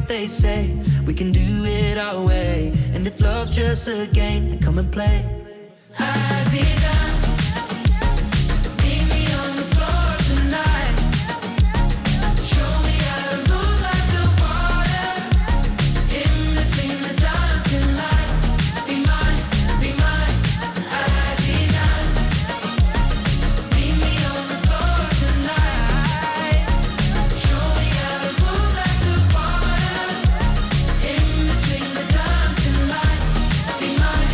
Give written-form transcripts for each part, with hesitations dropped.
what they say. We can do it our way. And if love's just a game, then come and play. Aziza, meet me on the floor tonight. Show me how to move like the water. In between the dancing lights. Be mine, Aziza. Meet me on the floor tonight. Show me how to move like the water. In between the dancing lights. Be mine,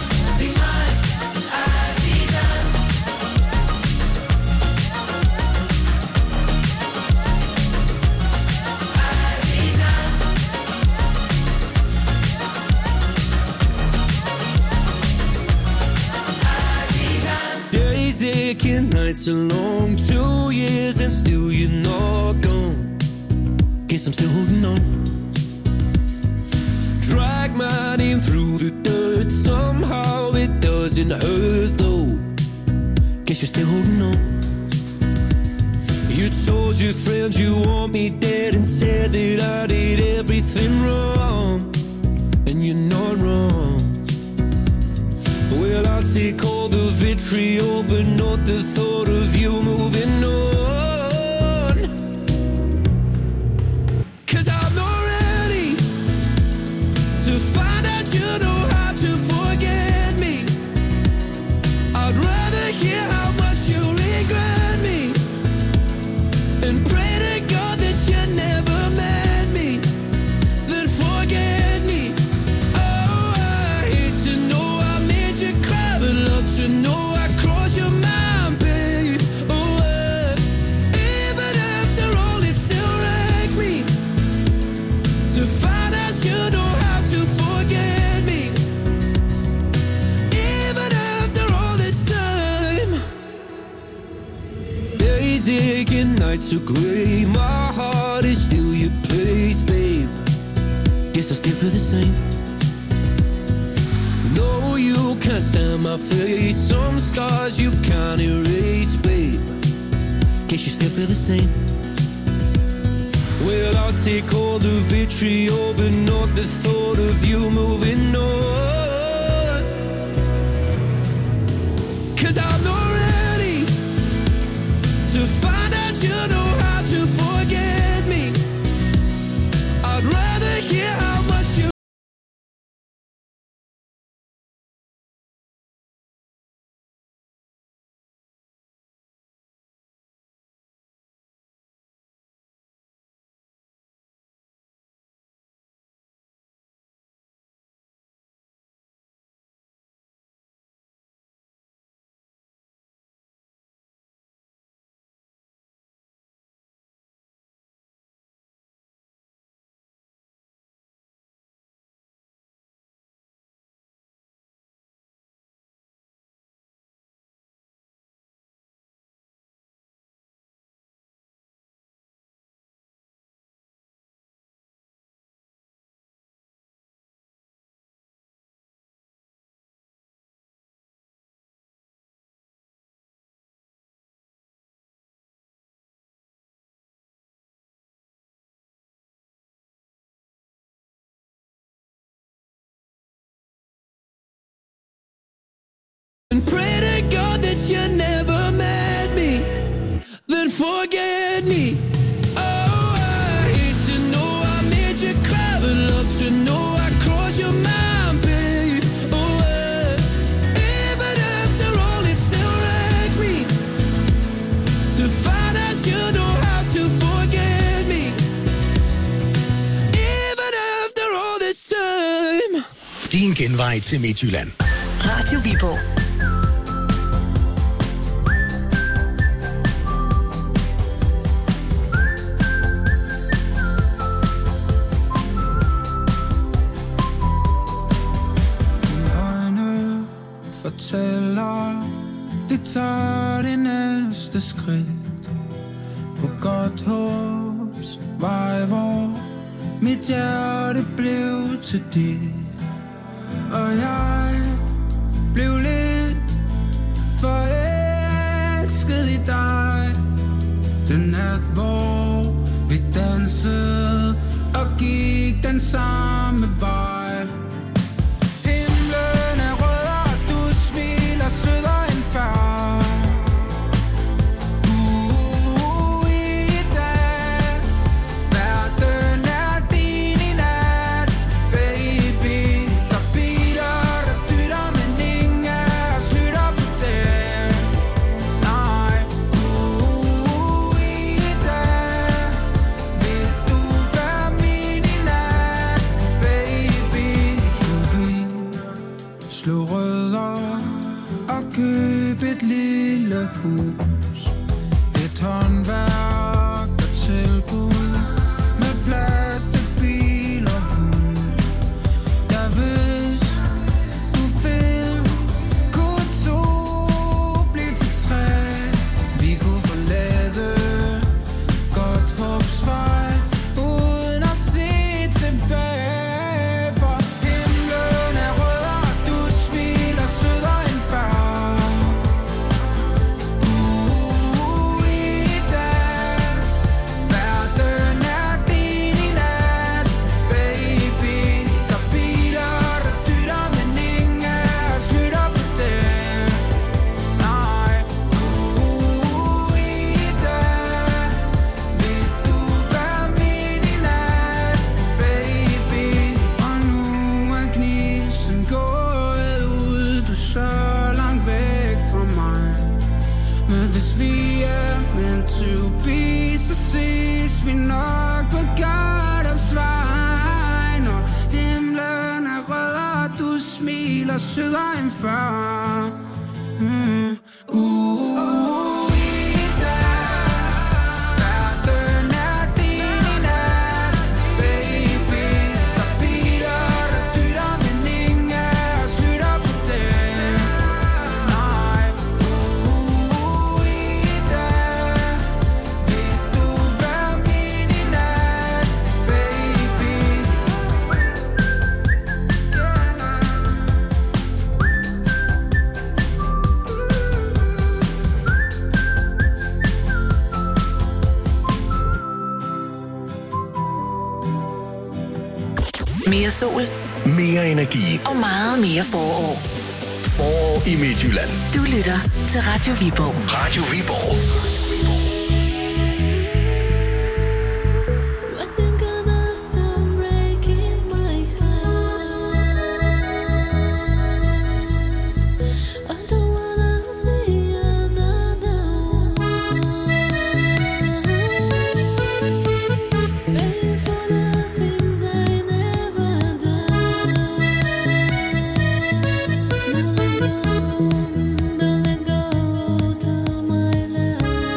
Aziza. Days aching, nights are long. 2 years and still you're not gone. Guess I'm still holding on. Drag my name through the dirt. Somehow it doesn't hurt though. Guess you're still holding on. You told your friends you want me dead and said that I did everything wrong. And you're not wrong. Well, I'll take all the vitriol, but not the thought of you moving on. 'Cause I'm not ready to find out you know how to forget me. I'd rather hear how much you regret me and pray to God that you never met me, then forget me. Oh, I hate to know I made you cry, but love to know I crossed your mind, babe. Oh, even after all, it still wrecks me to find out you know how to forget me. Even after all this time. Days aching, nights are grey. My heart is still your place, babe. Guess I still feel the same. No, you can't stand my face. Some scars you can't erase, babe. Guess you still feel the same. Well, I'll take all the vitriol, but not the thought of you moving on. 'Cause I'm not ready to find out you know how to forget me. I'd rather hear how much you and pray to God that you never met me, then forget me. Oh, I hate to know I made you cry, but love to know I crossed your mind, babe. Oh, even after all, it still wrecks me to find out you know how to forget me. Even after all this time. Din genvej til Midtjylland. Radio Viborg. Fortæller, vi tager det næste skridt på godt håbs vej, hvor mit hjerte blev til dit, og jeg blev lidt forelsket i dig. Den nat, hvor vi dansede og gik den samme vej. Himlen er rød, og du smiler sødere end før. I dag, verden er din i nat, baby. Der er biler, der dytter, men ingen af os lytter på det. Nej, i dag, vil du være min i nat, baby. Slå rødder og køb et lille hus. Et håndværk og tilbud med plads til bil og hund. Ja, hvis du vil, kunne to blive til tre. Vi kunne forlade Godthåbsvej uden at se tilbage. For himlen er rød, og du smiler sødere end før. I dag, verden er din i nat, baby. Der er biler, der dytter, men ingen af os lytter på det. Nej, i dag, vil du være min i nat, baby. Og nu er gnisten gået ud, du er så langt væk fra mig. Men hvis vi er meant to be, så ses vi nok på Godthåbsvej. Når himlen er rød, og du smiler sødere end før. I dag, verden er din i nat, baby. Der er biler, der dytter, men ingen af os lytter på det. Nej, i dag, vil du være min i nat, baby. Mere sol Mere energi. og meget mere forår. Forår i Midtjylland. Du lytter til Radio Viborg. Radio Viborg. Don't let go to my love.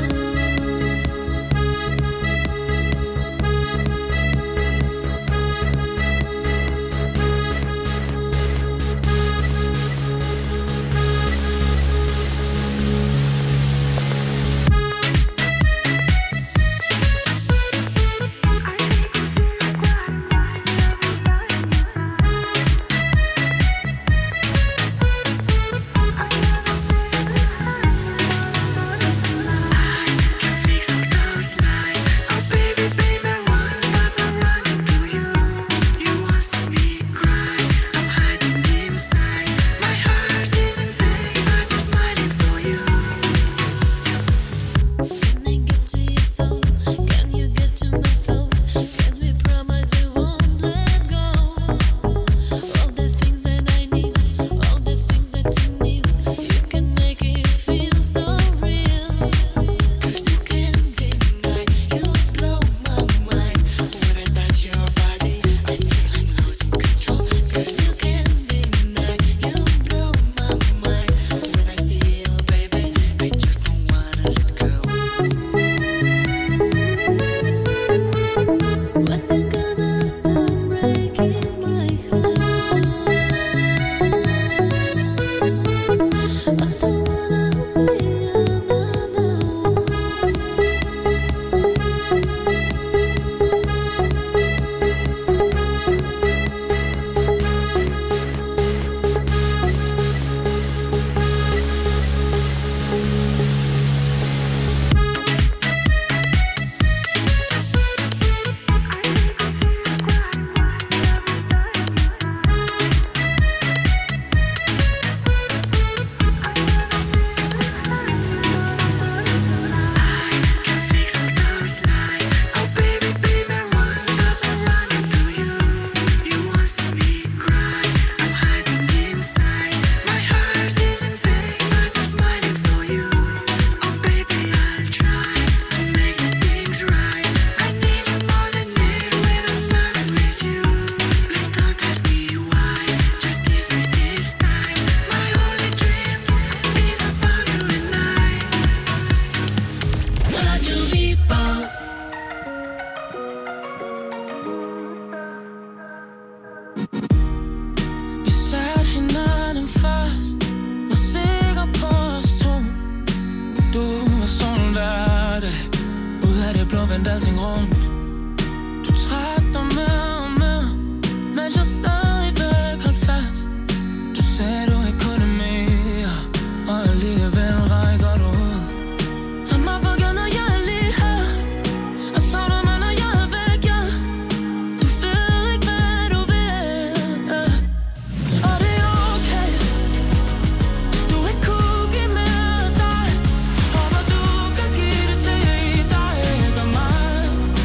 har vendt alting rundt. Du trækker mere og mere, mens jeg stadigvæk holdt fast. Du sagde du ikke kunne mere, og alligevel rækker du ud. Tag mig for givet, når jeg er lige her, og savner mig, når jeg er væk, ja. Du ved ikke, hvad du vil, og det er okay. Du ikke kunne give mere af dig, håber du kan give det til dig, ikke af mig.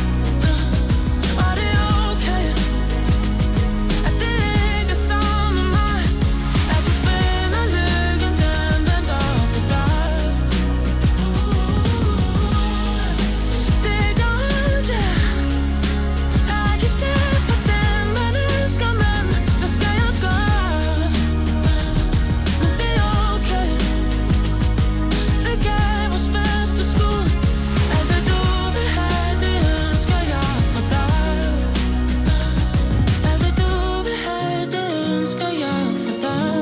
Og det er okay, at det ikke er sammen med mig, at du finder lykken, den venter på dig. Det er godt, ja. Jeg kan se på den, man elsker, men hvad skal jeg gøre? Men det er okay. Vi gav vores bedste skud. Alt det du vil have, det ønsker jeg for dig. Alt det du vil have, det ønsker jeg for dig.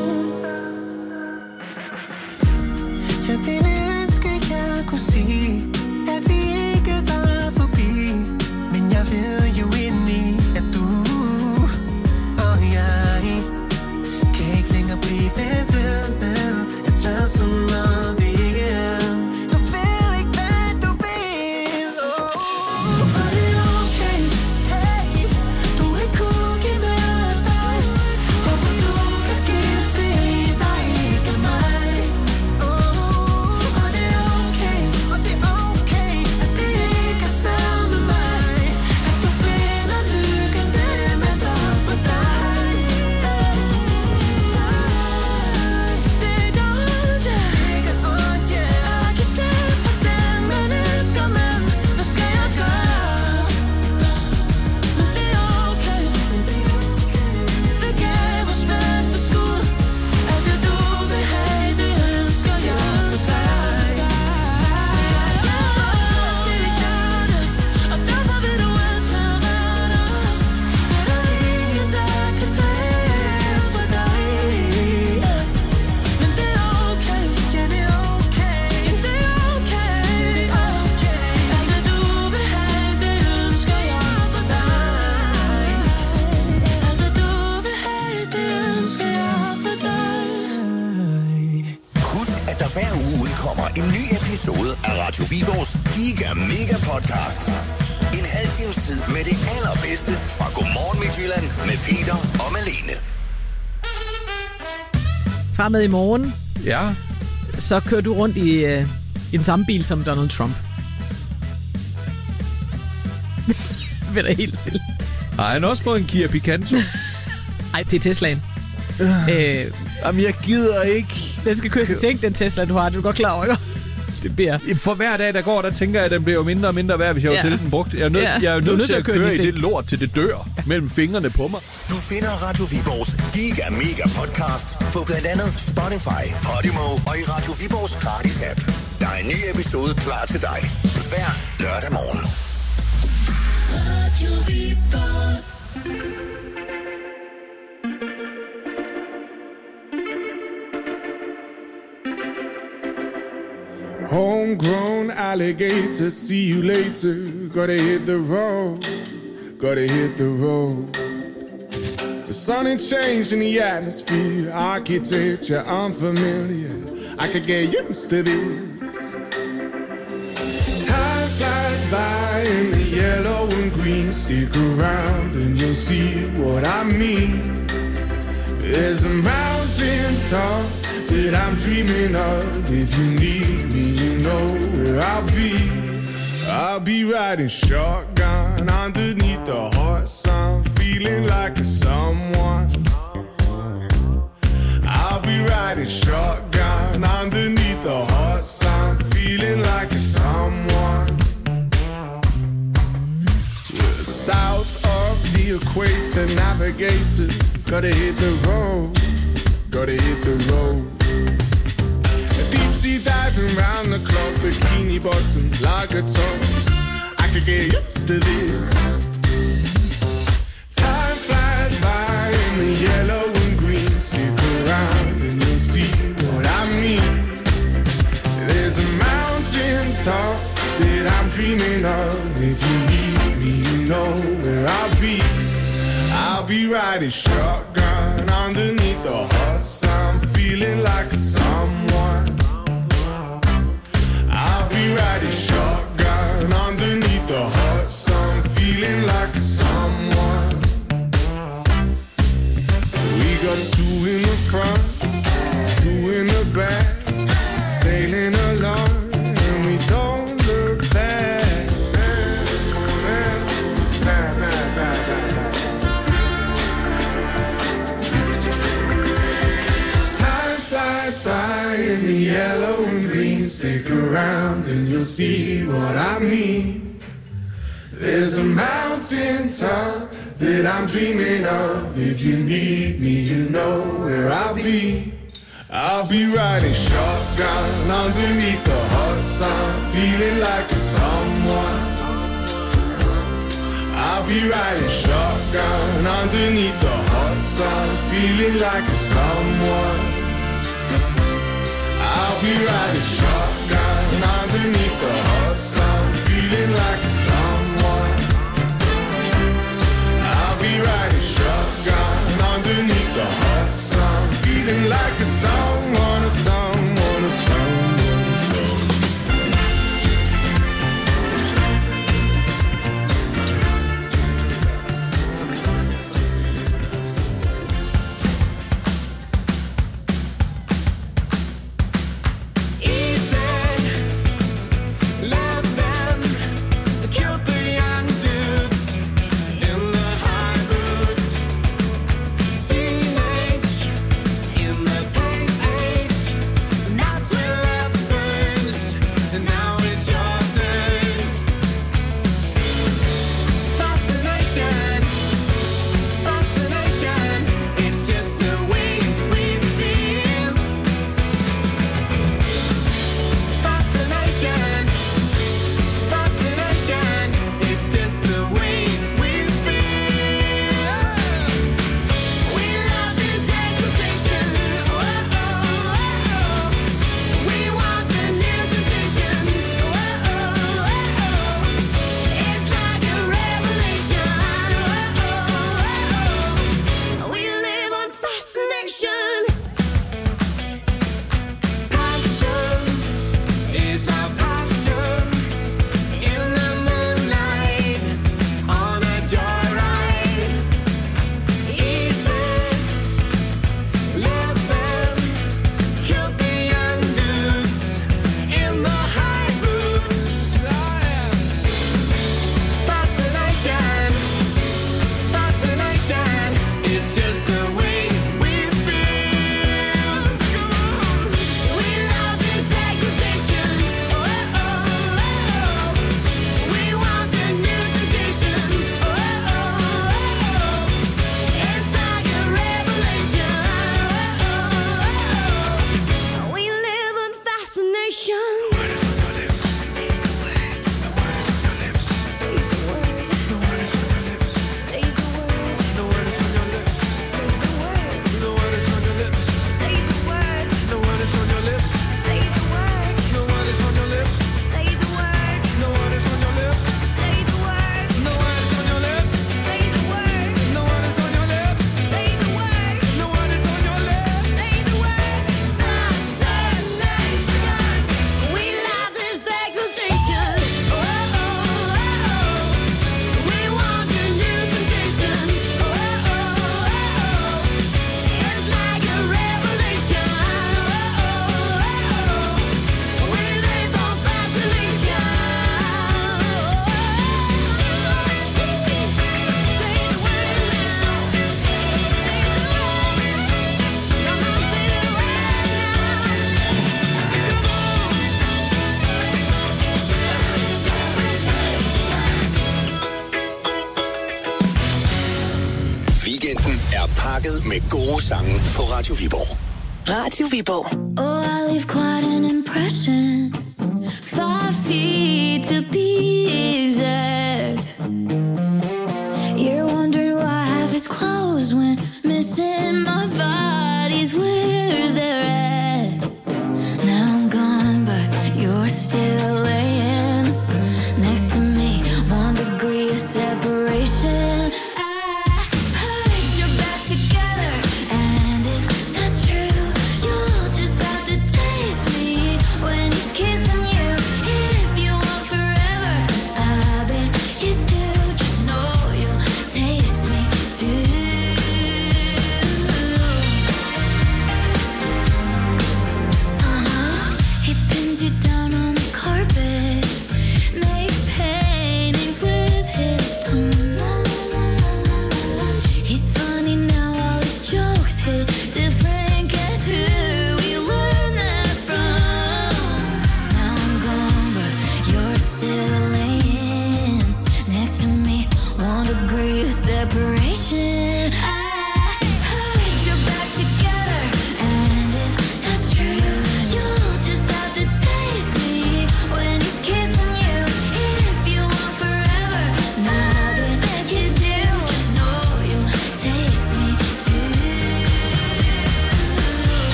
Jeg ville ønske, jeg kunne sige, at vi ikke var forbi. Men jeg ved jo indeni, at du og jeg kan ikke længere blive ved med at lade som om vi ikke er. Du ved ikke, hvad du vil, og det er okay. Hey, du ikke kunne give mere af dig, håber du kan give det til dig, ikke af mig. Og det er okay, at det ikke er sammen med mig, at du finder lykken, den venter på dig. Det er godt, ja. Jeg kan se på den, man elsker, men hvad skal jeg gøre? Men det er okay. Vi gav vores bedste skud. Alt det du vil have, det ønsker jeg for dig. Jeg siger ikke ja det, og derfor vil du altid være der. Det er der ingen, der kan tage fra dig. Men det er okay, ja det er okay, ja det er okay, okay. Alt det du vil have, det ønsker jeg for dig. Alt det du vil have, det ønsker jeg for dig. Husk, at der hver uge udkommer en ny episode af Radio Viborgs Giga Mega Podcast. En halv times tid med det allerbedste fra Godmorgen Midtjylland med Peter og Malene. Fra med i morgen, Ja, så kører du rundt i den samme bil som Donald Trump. Vil da helt stille. har han også fået en Kia Picanto? Ej, det er Teslaen. Jamen, jeg gider ikke. Den skal køres i sænk, den Tesla, du har. Det er du godt klar over, ikke? Det bliver... For hver dag, der går, der tænker jeg, at den bliver jo mindre og mindre værd, hvis jeg var til den brugt. Jeg er jo nødt til at køre i det lort, til det dør mellem fingrene på mig. Du finder Radio Viborgs Giga Mega Podcast på blandt andet Spotify, Podimo og i Radio Viborgs gratis app. Der er en ny episode klar til dig hver lørdag morgen. Radio Viborg. Homegrown alligator, see you later. Gotta hit the road, gotta hit the road. The sun ain't changed in the atmosphere, architecture unfamiliar. I could get used to this. Time flies by in the yellow and green. Stick around and you'll see what I mean. There's a mountain top that I'm dreaming of. If you need me, you know where I'll be. I'll be riding shotgun underneath the hot sun, feeling like a someone. I'll be riding shotgun underneath the hot sun, feeling like a someone. We're south of the equator, navigator. Gotta hit the road, gotta hit the road. Deep sea diving round the clock, bikini bottoms, lager tops. I could get used to this. Time flies by in the yellow and green. Stick around and you'll see what I mean. There's a mountain top that I'm dreaming of. If you need me, you know where I'll be. I'll be riding shotgun underneath the hot sun, feeling like a someone. I'll be riding shotgun underneath the hot sun, feeling like a someone. We got two in the front, two in the back, sailing along, and we don't look back. Time flies by in the yellow and green. Stick around and you'll see what I mean. There's a mountain top that I'm dreaming of. If you need me, you know where I'll be. I'll be riding shotgun underneath the hot sun, feeling like a someone. I'll be riding shotgun underneath the hot sun, feeling like a someone. I'll be riding shotgun underneath the hot sun, feeling like a someone. I'll be riding shotgun underneath the hot sun, feeling like a someone, a someone, a someone, a someone. pakket med gode sange på Radio Viborg. Radio Viborg. Oh, I leave quite an impression. 5 feet to be exact. You're wondering why half is closed when missing my body's where they're at. Now I'm gone, but you're still laying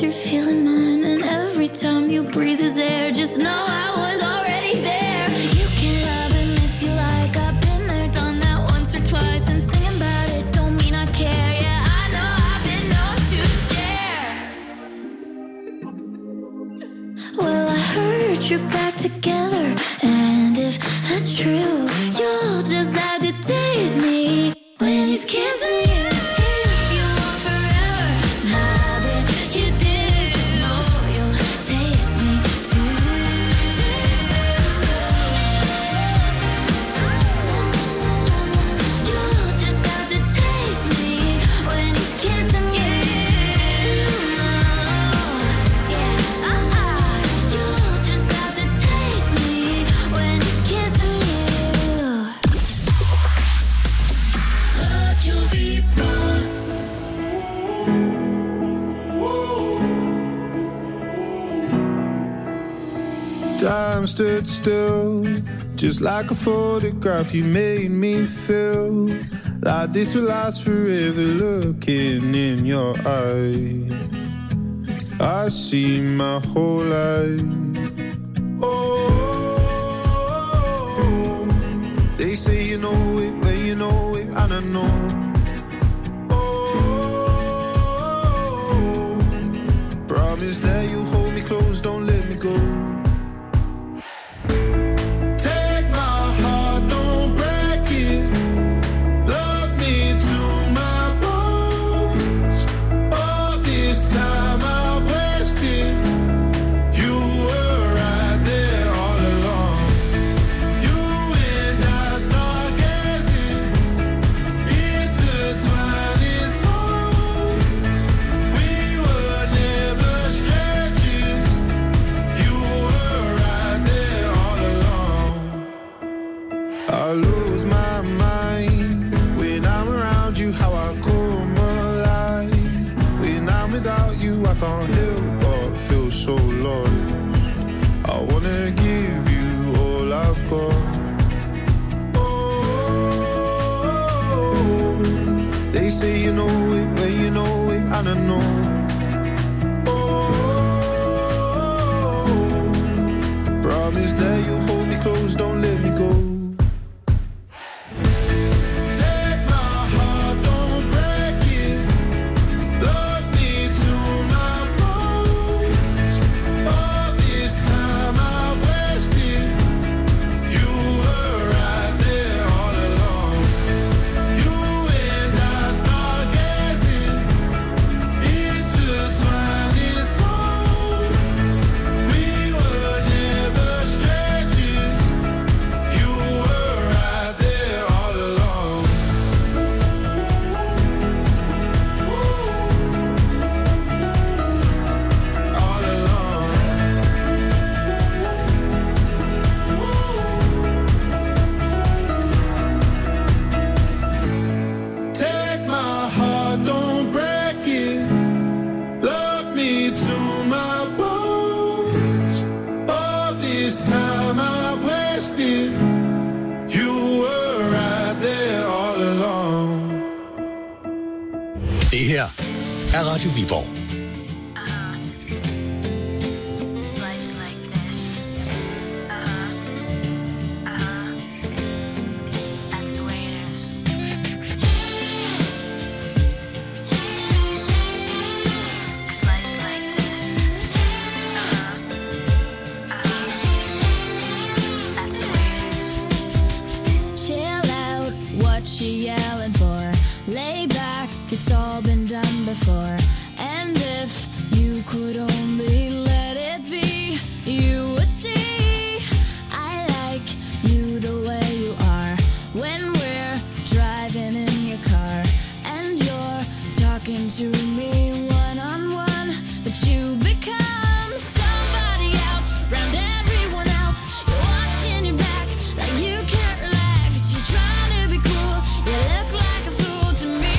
you're feeling mine. And every time you breathe his air, just know I was already there. You can love him if you like. I've been there, done that once or twice. And singing about it don't mean I care. Yeah, I know I've been known to share. Well, I heard you're back together, and if that's true, you'll just have to taste me when he's kissing you. If you want forever, now that you did, just know you'll taste me too. Taste me too. You'll just have to taste me when he's kissing you. Yeah, you'll just have to taste me when he's kissing you. Time stood still, just like a photograph. You made me feel like this will last forever. Looking in your eyes, I see my whole life. Oh, they say you know it when you know it, and I know. Oh, promise that you hold me close, don't let me go. Take my heart, don't break it. Love me to my bones. All this time I wasted. You were right there all along. You and I stargazing, intertwining souls. We were never strangers. You were right there all along. I lose my mind when I'm around you. How I come alive when I'm without you. I can't help but feel so lost. I wanna give you all I've got. Oh, they say you know it when you know it, and I know. Oh, promise that you hold me close, don't let me go. Take my heart, don't break it. Love me to my bones. All this time I wasted. You were right there all along. You and I stargazing, intertwining souls. We were never strangers. You were right there all along. All along. Take my heart, don't break it. Love me to my bones. All this time I wasted. You were right there all along. Det her er Radio Viborg. Life's like this. That's the way it is. 'Cause life's like this. That's the way it is. Chill out, what you yelling for? Lay back, it's all been done before. And if you could only let it be, you would see I like you the way you are. When we're driving in your car and you're talking to me one-on-one, but you become somebody else round everyone else. You're watching your back like you can't relax. You're trying to be cool, you look like a fool to me.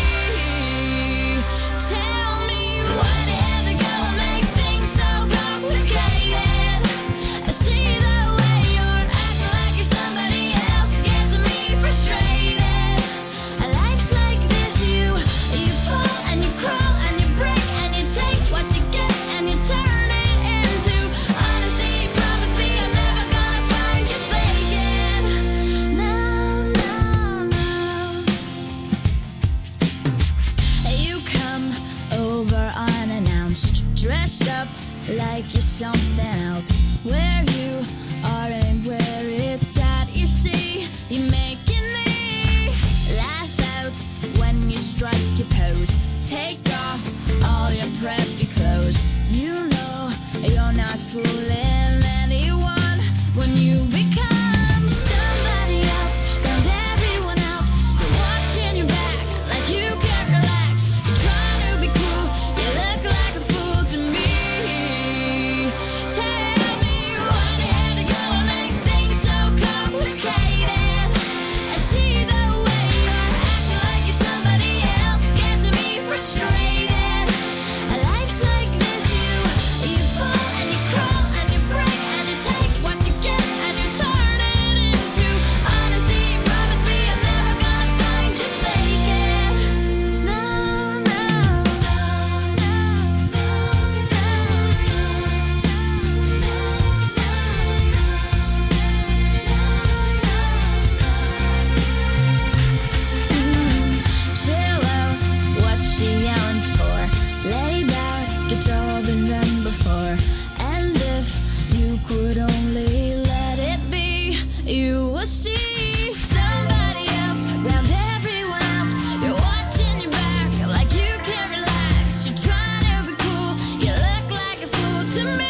Tell me why they ever go and make things so complicated. I see the way you're acting like you're somebody else, gets me frustrated. Life's like this, you fall and you crawl and you break and you take what you get and dressed up like you're something else. Where you are and where it's at, you see, you're making me laugh out when you strike your pose. Take off all your preppy clothes. You know you're not fooling anyone when you become somebody else. Found everyone else. You're watching your back like you can't relax. You're trying to be cool. You look like a fool to me. Tell me why you had to go and make things so complicated. I see the way you're acting like you're somebody else. Gets me frustrated. Life's like this, you fall and you crawl and you break and you take what you get and you turn it into honesty. Promise me I'm never gonna find you faking. No, no, no, chill out, what she yelling for? Lay back, guitar been done before. And if you could only let it be, you will see somebody else round everyone else. You're watching your back like you can't relax. You're trying to be cool, you look like a fool to me.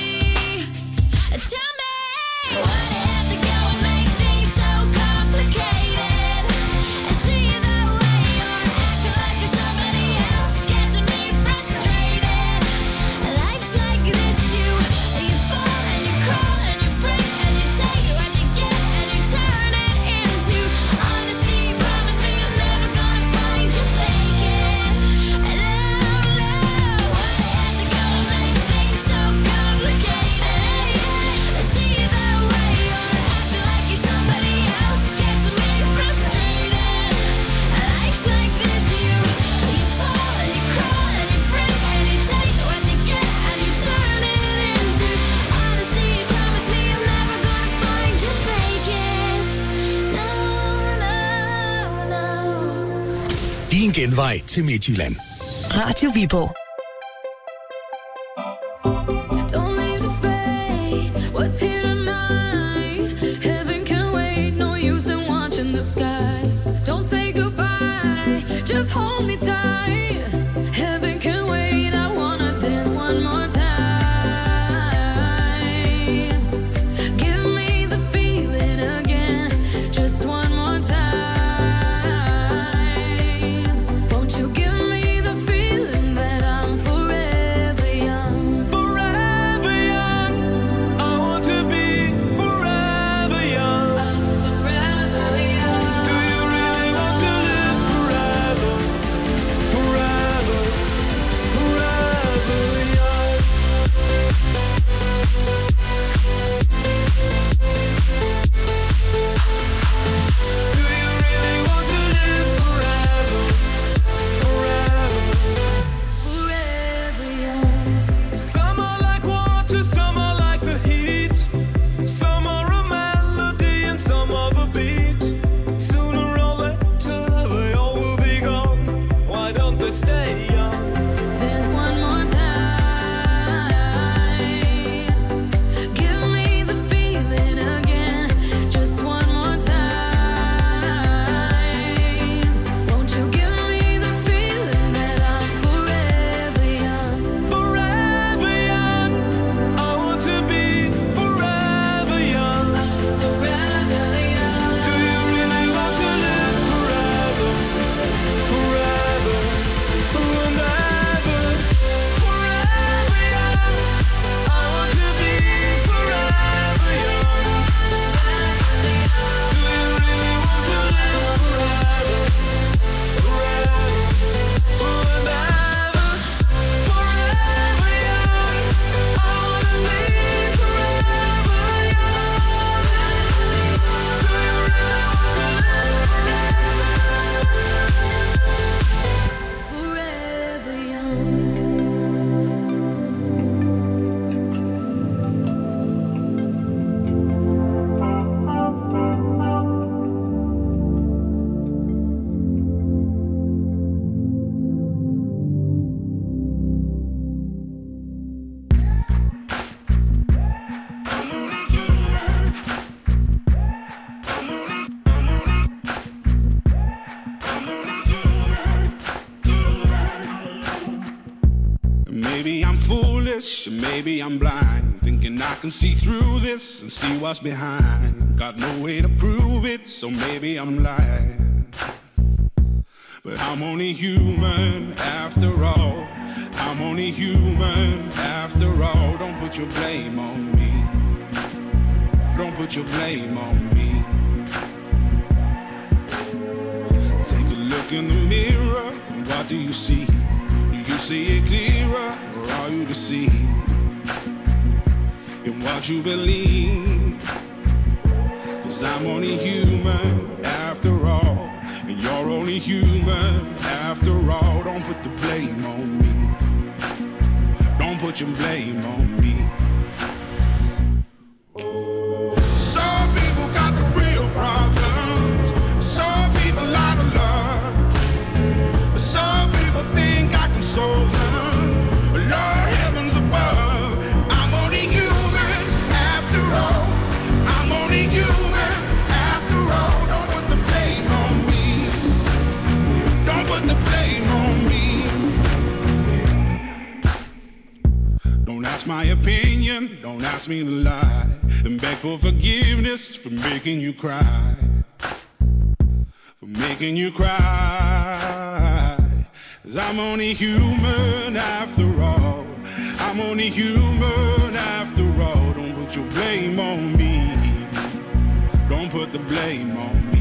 Tell me why do you have to go and make things so complicated? I see the way you're acting like you're somebody else. Gets me frustrated. Life's like this, you fall and you crawl and you break and you take what you get and you turn it into honesty. Promise me I'm never gonna find you faking. No, no, why do you have to go and make things so complicated? I see the way you're acting like you're somebody else. Gets me frustrated. Life's like this, you fall and you crawl and you break and you take what you get and you turn it into honesty. Promise me I'm never gonna find you faking. No, no, no. Din genvej til Midtjylland. Radio Viborg. Don't leave the fate. What's here tonight? Heaven can wait. No use in watching the sky. Don't say goodbye. Just hold me tight. Heaven can wait. I wanna dance one more time. Give me the feeling again. Just one more time. Won't you give me the feeling that I'm forever young? Forever maybe I'm foolish, or maybe I'm blind, thinking I can see through this and see what's behind. Got no way to prove it, so maybe I'm lying. But I'm only human after all. I'm only human after all. Don't put your blame on me. Don't put your blame on me. Take a look in the mirror, what do you see? Do you see it clearer, or are you deceived in what you believe? 'Cause I'm only human after all, and you're only human after all. Don't put the blame on me. Don't put your blame on me. Some people got the real problems. Some people out of love. Some people think I can solve them. Lord heavens above, I'm only human after all. I'm only human after all. Don't put the blame on me. Don't put the blame on me. Don't ask my opinion, don't ask me to lie, and beg for forgiveness for making you cry. For making you cry. 'Cause I'm only human after all. I'm only human after all. Don't put your blame on me. Don't put the blame on me.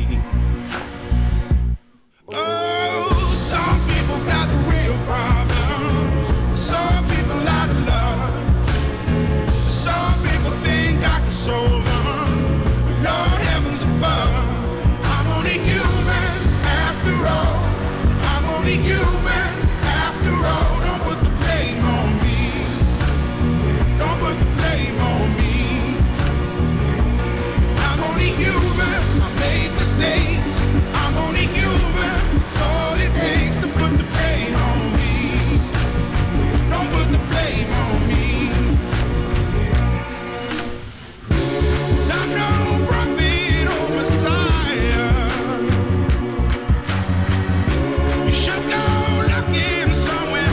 Oh, some people got the real problems. Some people out of love. Some people think I can solve them. Lord heavens above, I'm only human after all. I'm only human after all. Don't put the blame on me. Don't put the blame on me. I'm only human. I made mistakes. I'm only human. It's all it takes to put the blame on me. Don't put the blame on me. 'Cause I'm no prophet or Messiah. You should go looking somewhere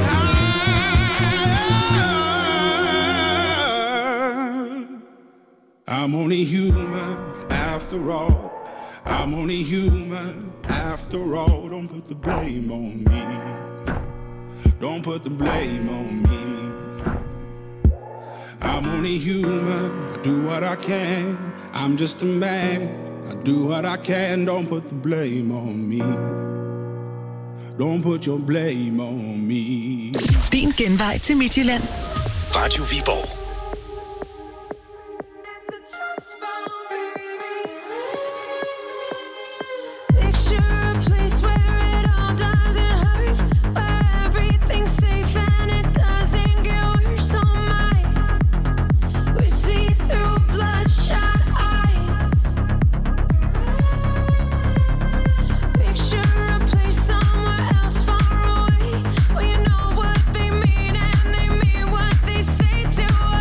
high. I'm only human after all. I'm only human after all. Don't put the blame on me. Don't put the blame on me. I'm only human. I do what I can. I'm just a man. I do what I can. Don't put the blame on me. Don't put your blame on me. Din genvej til Midtjylland. Radio Viborg. Picture a place where it all doesn't hurt, where everything's safe and it doesn't get worse. Oh my, we see through bloodshot eyes. Picture a place somewhere else far away, where you know what they mean and they mean what they say to us.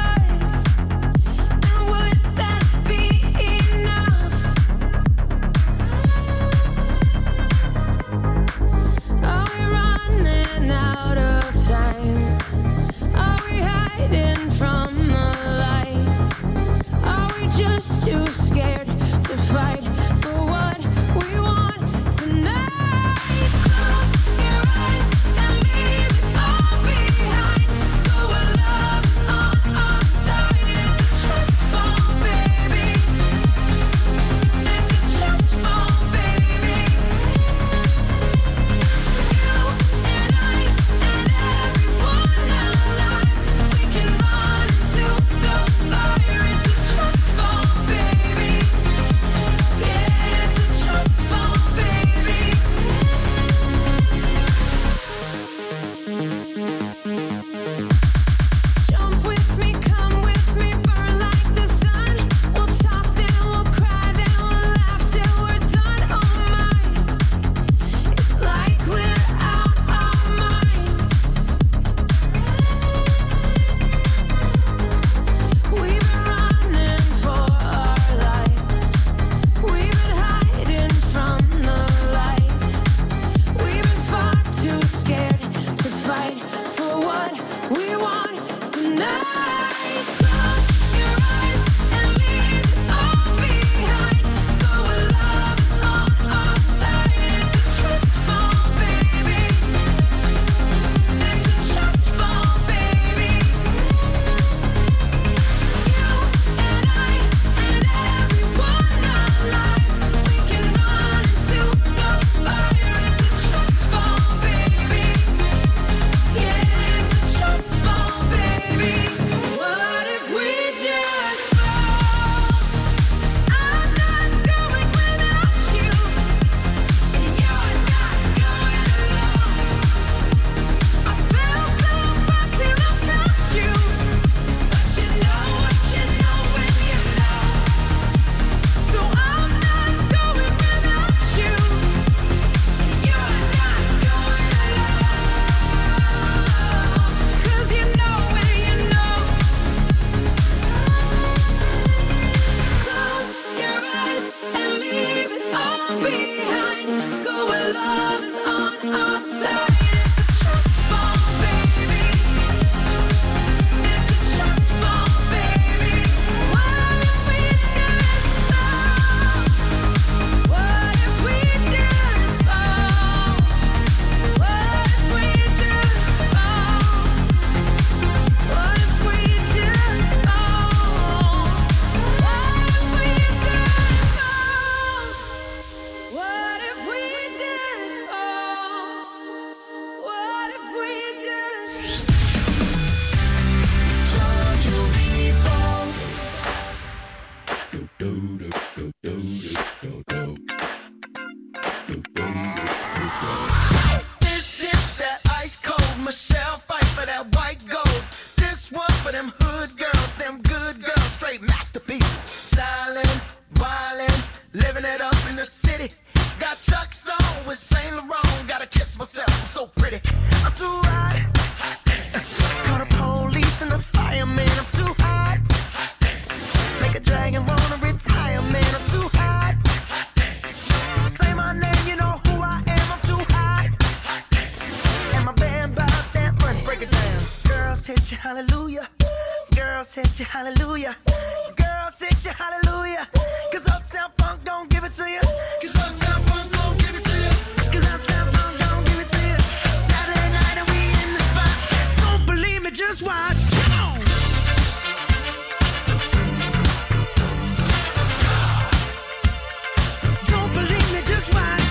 too hot. Call the police and the fireman, I'm too hot. Make a dragon wanna retire, man, I'm too hot. Say my name, you know who I am, I'm too hot. And my band bought that money, break it down. Girls hit you, hallelujah. Girls hit you, hallelujah. Girls hit you, hallelujah. Cause Uptown Funk gon' give it to you. Cause Uptown Funk gon' give it to you. Cause Uptown Funk gon' give it to you. Saturday night and we in the spot. Don't believe me, just watch. Come on. Don't believe me, just watch.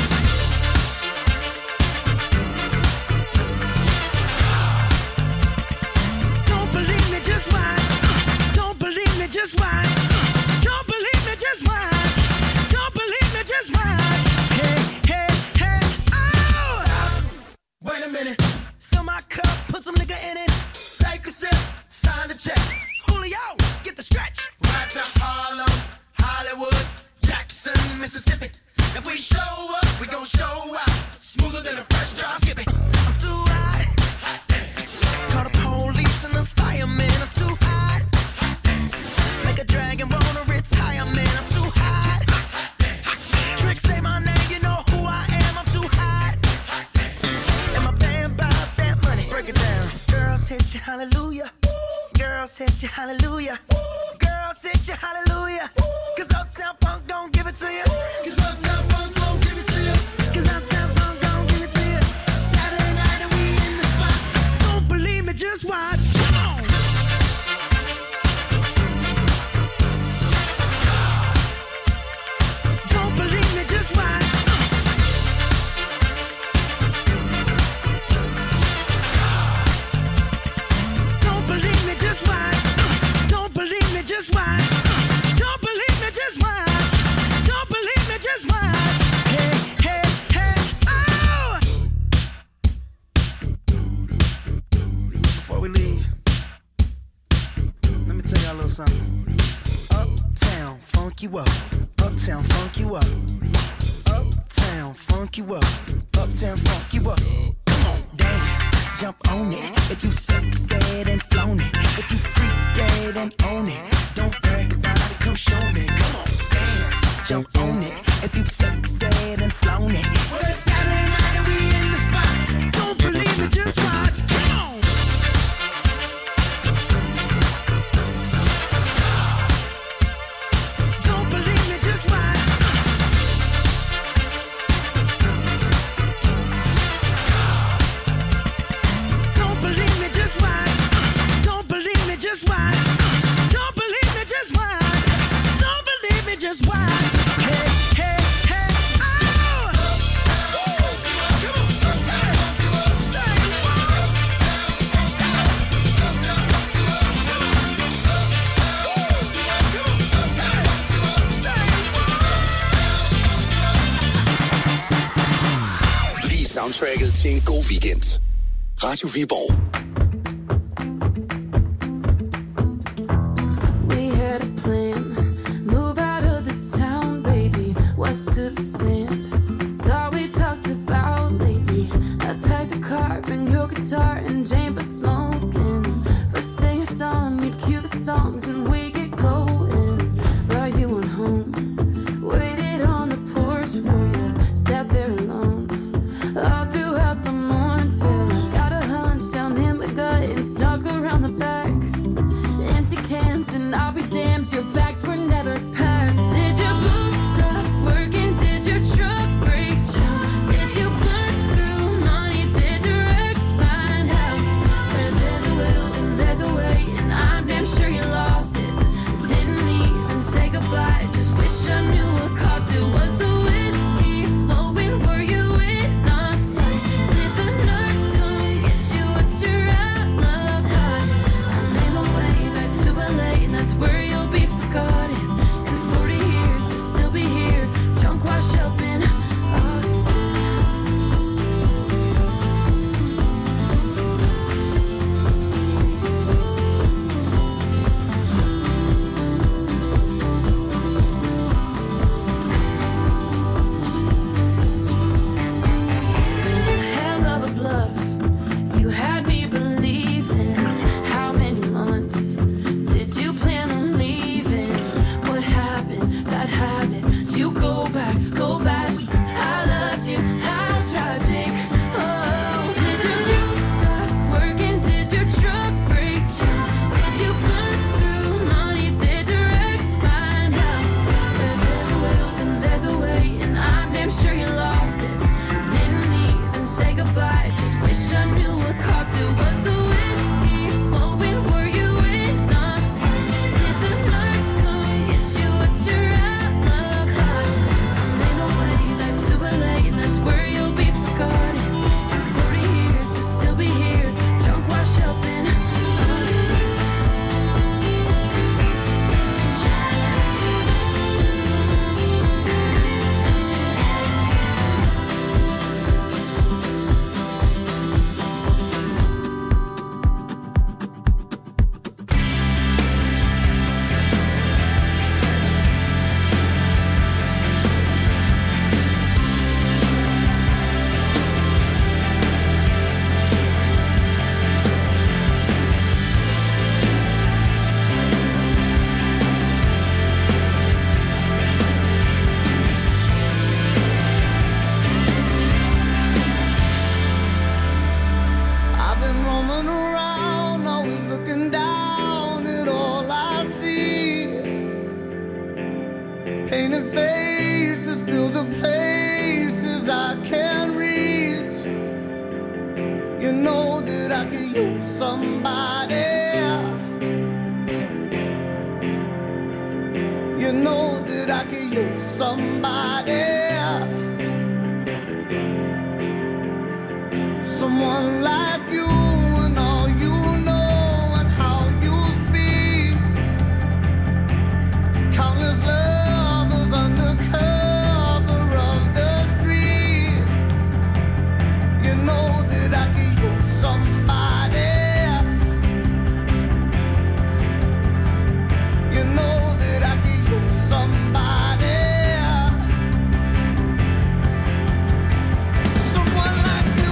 Don't believe me, just watch. Don't believe me, just watch. Don't believe me, just watch. Don't believe me, just watch. Hey, hey, hey, oh! Stop. Wait a minute. Fill my cup, put some nigga in it. Take a sip, sign the check. Julio, get the stretch. Right to Harlem, Hollywood, Jackson, Mississippi. If we show up, we gon' show out. Smoother than a fresh drop. Skip it. I'm too hot. Call the police and the fireman. I'm too hot. Make a dragon wanna retire, man. I'm too hot. Trick, say my name, you know who I am. I'm too hot. And my band bought that money. Break it down. Girls hit you, hallelujah. Girls hit you, hallelujah. Girls hit you, hallelujah. Cause Uptown Funk gon' give it to you. Cause Uptown Funk gon' give it to you. Cause Uptown Funk gon' give it to you. Saturday night and we in the spot. Don't believe me, just watch. Come on. Don't believe me, just watch. Don't believe me, just watch. Don't believe me, just watch. Don't believe me, just watch. Don't believe me, just watch. Hey, hey, hey, oh! Before we leave, let me tell y'all a little something. Uptown, funk you up. Uptown, funk you up. Uptown, funk you up. Uptown, funk you up. Come on, dance, jump on it. If you sexed and flown it. If you freak dead and own it. Don't brag about it, come show me. Come on, dance, jump on it. If you sexed and flown it. Well, it's Saturday night and we in the spot. Don't believe me, just watch. Come on. Don't believe me, just watch. Don't believe me, just watch. Don't believe me, just watch. Don't believe me, just watch. Don't believe me, just watch. Hey, hey, hey, oh! Lige soundtracket til en god weekend. Radio Viborg. We had a plan, move out of this town, baby, west to the sand. It's all we talked about lately. I packed a car, bring your guitar, and Jane for smoking. First thing at dawn, we'd cue the songs and we get going. Brought you on home, waited on the porch for you, sat there alone. All throughout the morning till I got a hunch down in my gut and snuck around the back. Empty cans and I'll be damned, your bags were never packed. Did your boots stop working? Did your truck break down? Did you burn through money? Did your ex find out? Where there's a will and there's a way, and I'm damn sure you lost it. Didn't even say goodbye, just wish I knew what caused it. Was the whiskey flowing? Were you in a fight? Did the nurse come get you? What's your alibi? I made my way back to LA, and that's where you'll be forgotten. In 40 years, you'll still be here, drunk roaming around, always looking down at all I see. Painted faces fill the places I can't reach. You know that I could use somebody. You know that I could use somebody. Someone like you and all you know and how you speak. Countless lovers under cover of the street. You know that I could use somebody. You know that I could use somebody. Someone like you.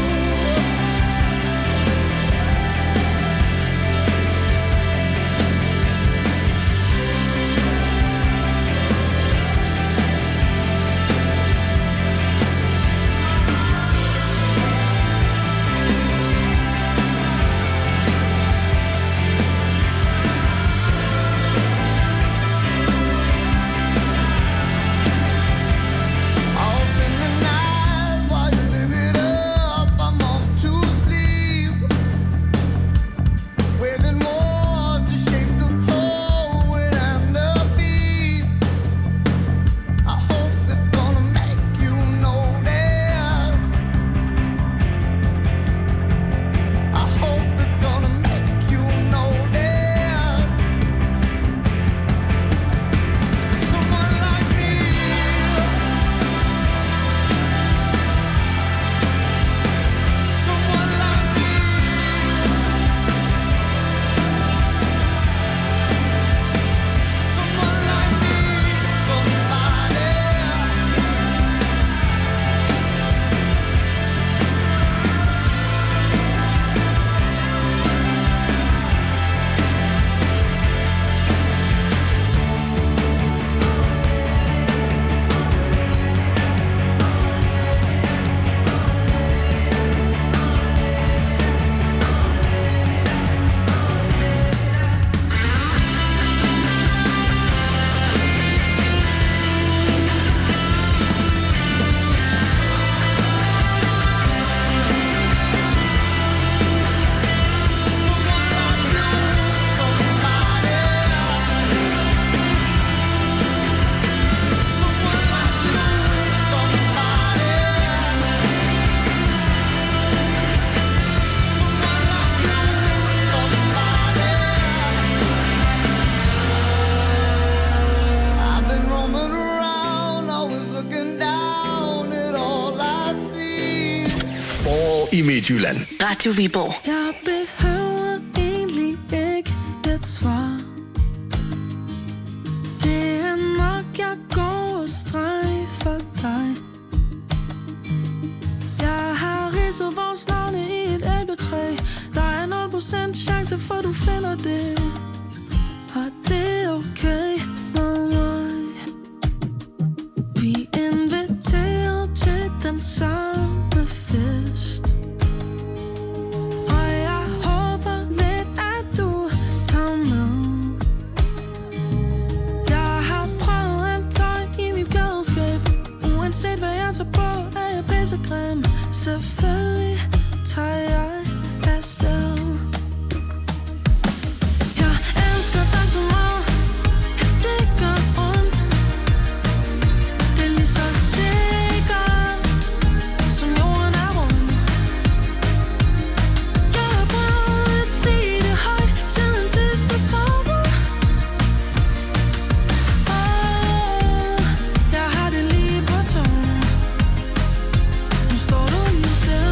I Midtjylland. Radio Viborg. Jeg behøver egentlig ikke et svar. Det er nok, jeg går og streg for dig. Jeg har ridset vores navne i et æbletræ. Der er 0% chance for, du finder det. Og det er okay med mig. Vi inviterer til den samme fest. Og jeg håber lidt, at du tager med. Jeg har prøvet alt tøj i mit klædeskab. Uanset hvad jeg tager på, er jeg pissegrim. Selvfølgelig tager jeg afsted. Jeg elsker dig så meget, at det gør ondt. Det er lige så sikkert, som jorden er rund. Jeg har prøvet at sige det højt, siden sidste sommer. Jeg har det lige på tungen. Nu står du lige der.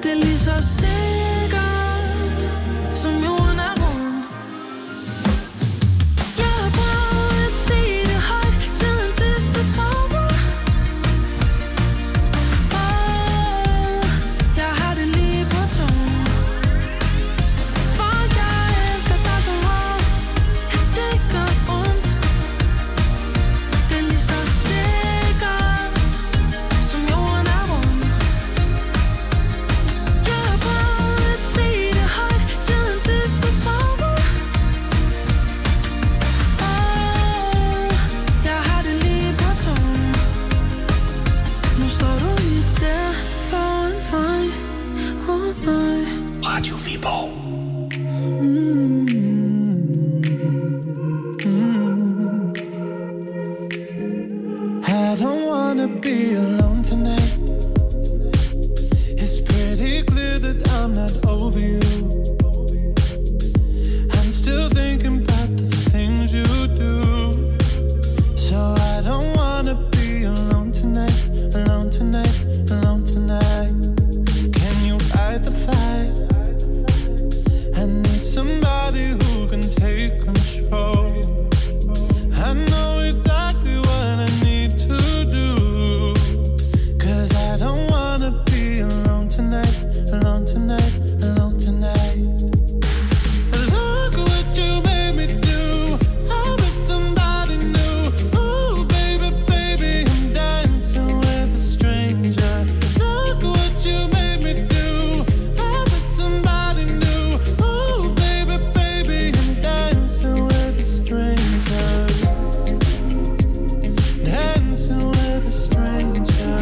Det er lige så sikkert som jorden er rund. Jeg har prøvet at se det højt siden sidste sommer. Jeg har det lige på tungen. For jeg elsker dig så meget, at det gør ondt. Det er lige så sikkert som jorden er rund. Jeg har prøvet at se det højt siden sidste sommer. Jeg har det lige på tungen. Nu står du lige der foran mig. Nej. Radio Viborg. I don't wanna be alone tonight. It's pretty clear that I'm not over you. I'm still thinking about the things you do. So I don't wanna be alone tonight, alone tonight, alone tonight. Can you fight the fight? I need somebody who can take control. I know exactly what I need to do. 'Cause I don't wanna be alone tonight, alone tonight, alone tonight. Look what you made me do. I'm with somebody new. Ooh, baby, baby, I'm dancing with a stranger. Look what you made me do. I'm with somebody new. Ooh, baby, baby, I'm dancing with a stranger. Dancing with a stranger.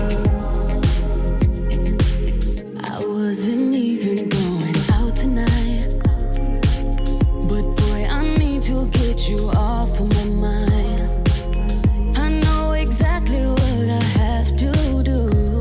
I wasn't even going out tonight, but boy, I need to get you off of my mind. I know exactly what I have to do.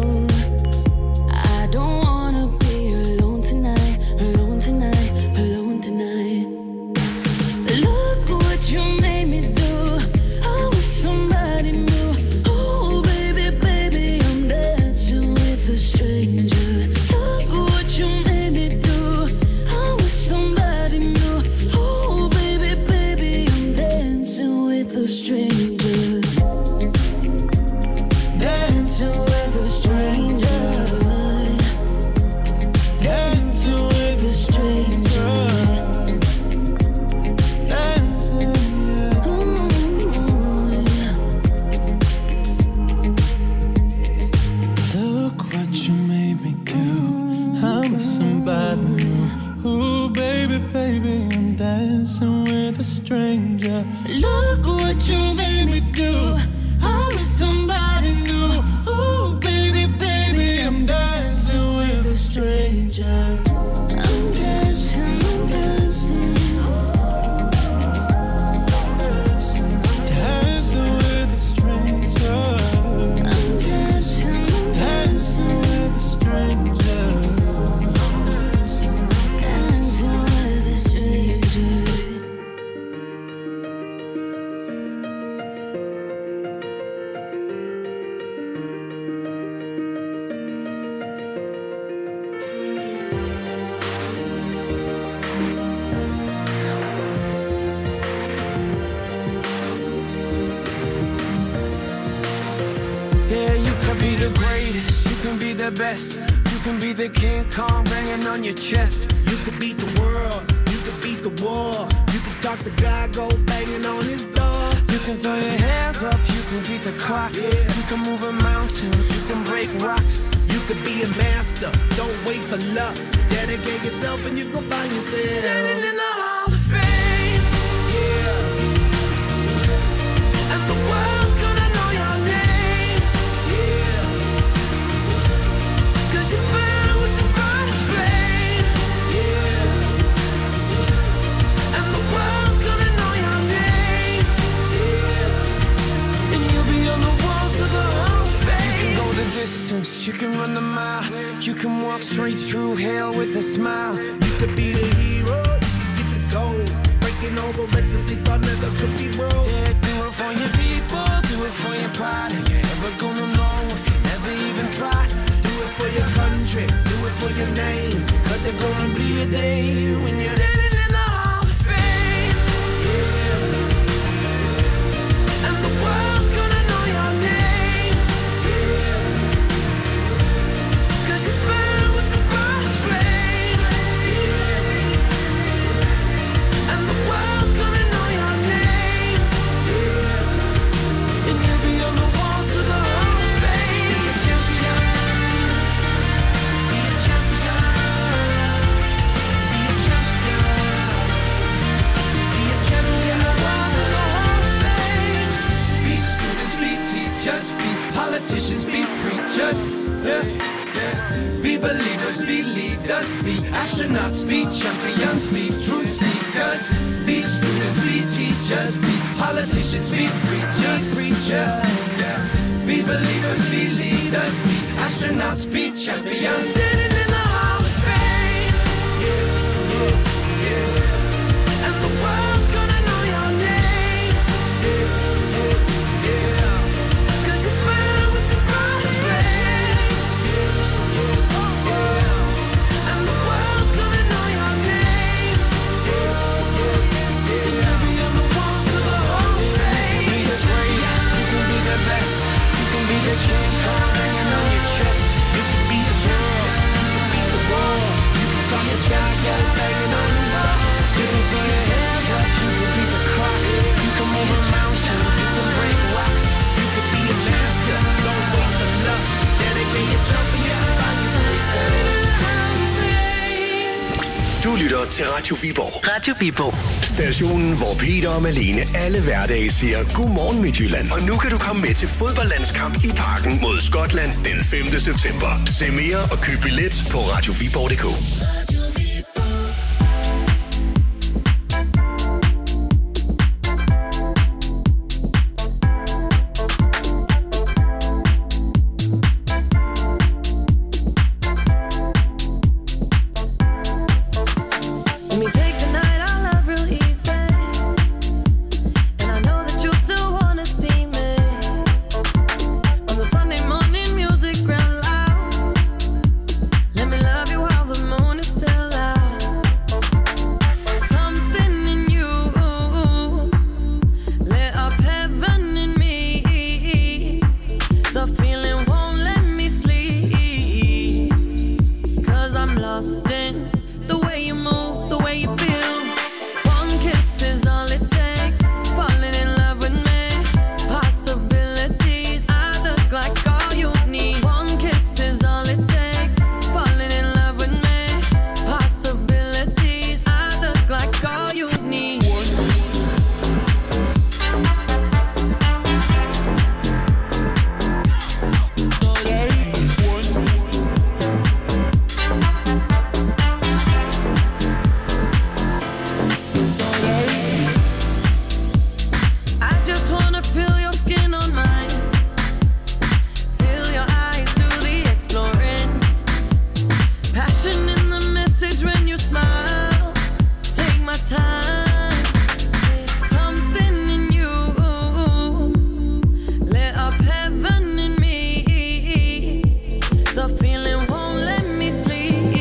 I don't wanna be alone tonight, alone tonight, alone tonight. Look what you made me do. I was somebody new. Oh, baby, baby, I'm dancing with a stranger. Look what you made me do. I was somebody new. Oh, baby, baby, I'm dancing with a stranger. Dancing with a stranger. Dancing with a stranger. Dancing, yeah. Look what you made me do. I'm with somebody new. Ooh, baby, baby, I'm dancing with a stranger. Look what you made me do. I'm with somebody new. Ooh, baby, baby, I'm dancing with a stranger. I'm dancing, I'm dancing. Dancing with a stranger. I'm dancing, I'm Dancing with a stranger. dancing with a stranger. Yeah, you can be the greatest, you can be the best. You can be the King Kong banging on your chest. You could beat the world, you could beat the war. You could talk to God, go banging on his door. You can throw your hands up, you can beat the clock. You can move a mountain, you can break rocks. You could be a master, don't wait for luck. Dedicate yourself and you can find yourself. Standing in the Hall of Fame, Yeah, and the world's gonna know your name. yeah. 'Cause you burn with the brightest flame, Yeah, and the world's gonna know your name. yeah. And you'll be on the walls of the Hall of Fame. You can go the distance, you can run the mile. You can walk straight through hell with a smile. You could be the hero, you could get the gold. Breaking all the records they thought never could be broke. Yeah, do it for your people, do it for your pride. Are you ever gonna know if you never even try? Do it for your country, do it for for your name. Cause there's gonna be a day when you're standing in the Hall of Fame. Yeah. And the world's gonna know your name. Yeah. Cause you burn with the cross flame. Yeah. And the world's gonna know your name. Yeah. And you'll be on the walls of the Hall of Fame. Be a champion. Be a champion. Be a champion. Be a champion. The walls of the Hall of Fame. Be students, be teachers, be politicians, be preachers. Yeah. Be believers, be leaders, be astronauts, be champions, be truth seekers. Be students, be teachers, be politicians, be preachers, yeah. Be believers, be leaders, be astronauts, be champions. Standing in the Hall of Fame. Yeah, yeah, yeah. And the world's gonna know your name. Yeah, yeah. Cause you burn with the cross flame. Yeah. And the world's gonna know your name. And you'll be on the walls of the Hall of Fame. Be the greatest, you can be the best. You can be the chain card hanging on your chest. You can be a champion, you can beat the world. You can be a giant banging on the wall. You can throw your hands up, you can beat the clock. You can move a mountain, you can break rocks. You can be a master, don't wait for luck. Dedicate your champion, find your voice, standing in the Hall of Fame. Du lytter til Radio Viborg. Radio Viborg. Stationen, hvor Peter og Malene alle hverdage siger godmorgen Midtjylland. Og nu kan du komme med til fodboldlandskamp i Parken mod Skotland den 5. september. Se mere og køb billet på radioviborg.dk.